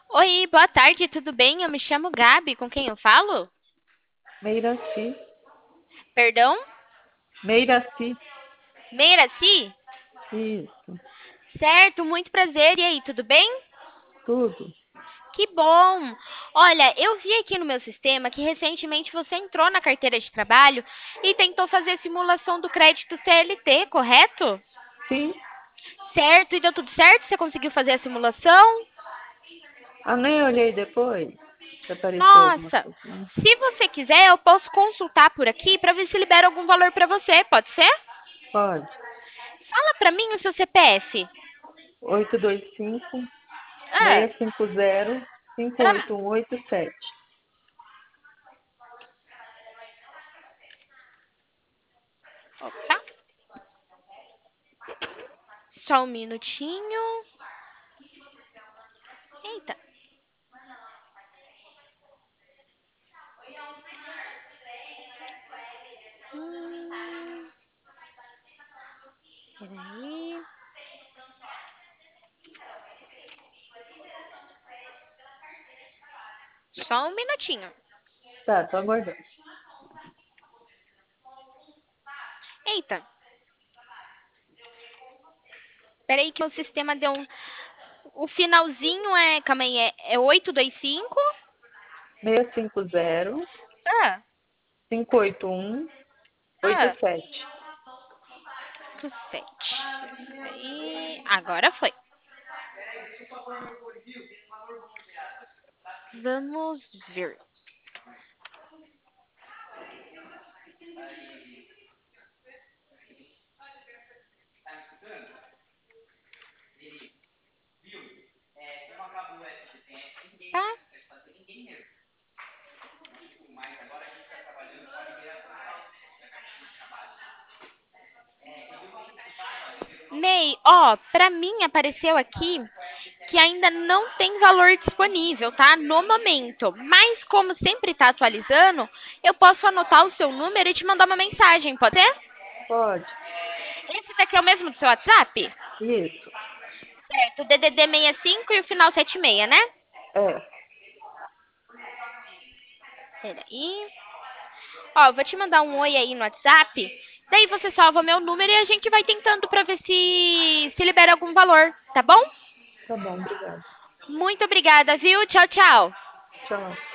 Oi, boa tarde, tudo bem? Eu me chamo Gabi, com quem eu falo? Meiraci. Perdão? Meiraci. Meiraci? Isso, Certo, muito prazer. E aí, tudo bem? tudo. Que bom! Olha, eu vi aqui no meu sistema que recentemente você entrou na carteira de trabalho e tentou fazer simulação do crédito CLT, correto? Sim. Certo, e deu tudo certo? Você conseguiu fazer a simulação? Ah, nem olhei depois. Se apareceu alguma Nossa, coisinha. se você quiser, eu posso consultar por aqui para ver se libera algum valor para você, pode ser? Pode. Fala para mim o seu CPF. 825 Ah, 650 ah, 58187. opa. Só um minutinho. Eita. Hum, peraí. Só um minutinho. Tá, tô aguardando. Eita. Peraí que o sistema deu um... O finalzinho é... Calma aí. É 825. 650 Ah, 581 ah. 87. 7. Peraí. Agora foi. Vamos ver. Tá? Ney, ó, pra mim apareceu aqui que ainda não tem valor disponível, tá? No momento. Mas como sempre tá atualizando, eu posso anotar o seu número e te mandar uma mensagem, pode ser? Pode. Esse daqui é o mesmo do seu WhatsApp? Isso. Certo, o DDD 65 e o final 76, né? É. Peraí. Ó, vou te mandar um oi aí no WhatsApp. Daí você salva meu número e a gente vai tentando pra ver se libera algum valor, tá bom? Tá bom, obrigada. Muito obrigada, viu? Tchau, tchau. Tchau.